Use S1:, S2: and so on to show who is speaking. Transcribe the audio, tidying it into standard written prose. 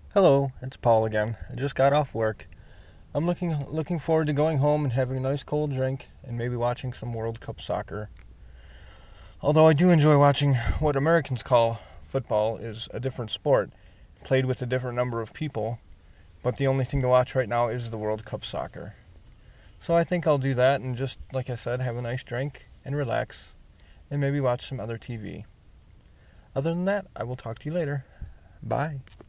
S1: Hello, it's Paul again. I just got off work. I'm looking forward to going home and having a nice cold drink and maybe watching some World Cup soccer. Although I do enjoy watching what Americans call football is a different sport, played with a different number of people, but the only thing to watch right now is the World Cup soccer. So I think I'll do that and just, like I said, have a nice drink and relax and maybe watch some other TV. Other than that, I will talk to you later. Bye.